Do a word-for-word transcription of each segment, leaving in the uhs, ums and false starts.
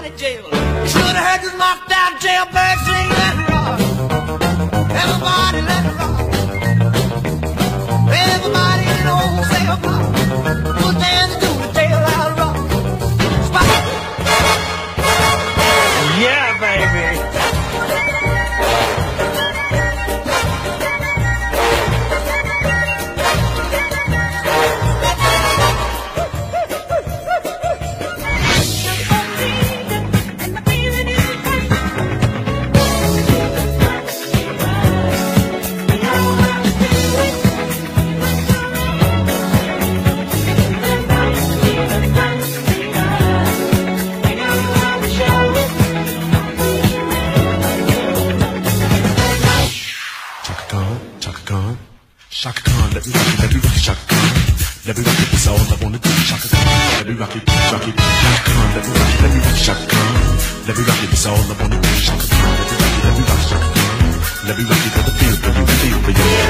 county jail. You should have heard this knocked out jailbird sing, let it rock. Everybody let it rock. Everybody in the old cell block was dancing to the jailhouse rock. Spot. Yeah, baby. Chaka Khan, let me rock it, let me rock it, Chaka Khan. Let me rock it, that's all I wanna do, Chaka Khan. Let me rock it, rock it, Chaka Khan. Let me rock it, let me rock it, Chaka Khan. Let me rock it, that's all I wanna do, Chaka Khan. Let me rock it, let me rock it, Chaka Khan. Let me rock it for the feel, for you, feel for you.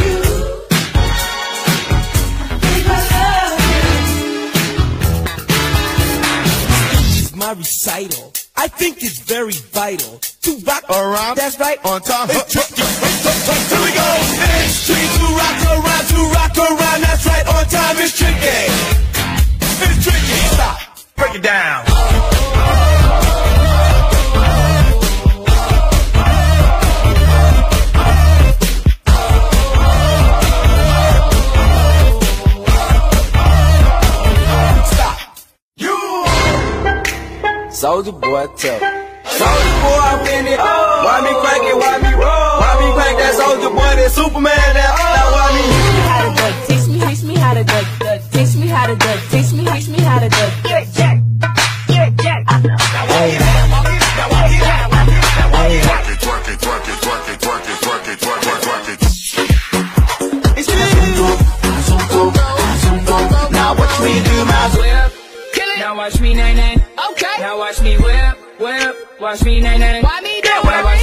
This is my recital. I think it's very vital to rock around. That's right, on time. It's tricky. Here we go. It's tricky to rock around, to rock around. That's right, on time. It's tricky. It's tricky. Stop. Break it down. Soulja Boy, tough. Soulja Boy, I'm in it. Why me crank it? Why me roll? Why me crank that Soulja Boy? That Superman? That now why me? Teach me, teach me how to duck, teach me how to duck, teach me, teach me how to duck. Jack, Jack, Jack, Jack. Now walk it out, walk it out, walk it out, walk it out, walk it out. Twerk it, twerk it, twerk it, twerk it, twerk it, twerk it, twerk it, twerk it. It's me. Now watch me do my whip. Now watch me, nay, nay. Okay. Now watch me whip, whip. Watch me, nay, nay. Why me do it?